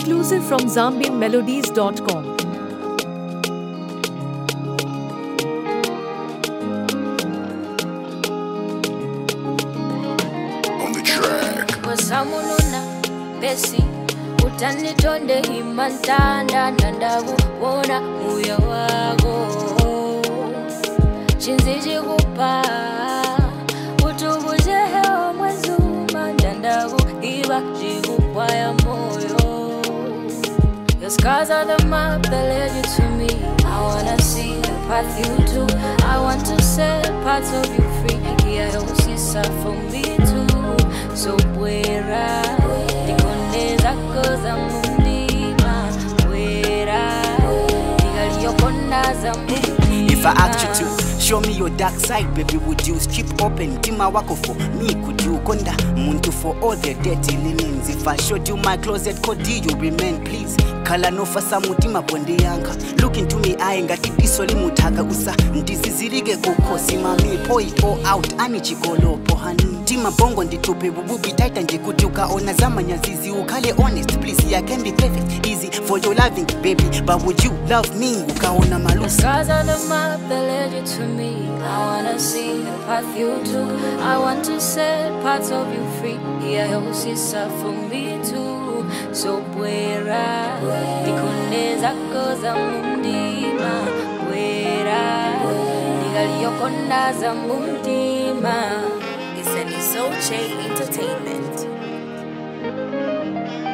Exclusive from ZambianMelodies.com. On the track. Wasamununa besi utanitonde himantanda nandavu wona muya wago chinziji kupa utubuze heo mwezuma nandavu iba jikupwa ya moyo. Your scars are the map that led you to me. I wanna see the path you took. I want to set parts of you free. Yeah, you see for me too. So wera Nikonde zako za mundima wera Nigali yokona za mundima. If I asked you to show me your dark side, baby, would you strip open Dima wako for me? Could you konda muntu for all the dirty linens? If I showed you my closet code, you remain, please. Kala no fasa mutima bonde yanka. Look into me eye ngati disoli mutaka usa ndizizirike kukosi mami pour it all out ani chikolo pohani tima bongo nditupe bububi taita njikuti ukaona zamanya zizi ukale honest please. I can be perfect easy for your loving baby, but would you love me ukaona malusi? The scars on the map that led you to me. I wanna see the path you took. I want to set parts of you free. Yeah, you see for me too. So wera Nikonde zako za mundima wera Nigali yokona za mundima. It's an Isoche Entertainment.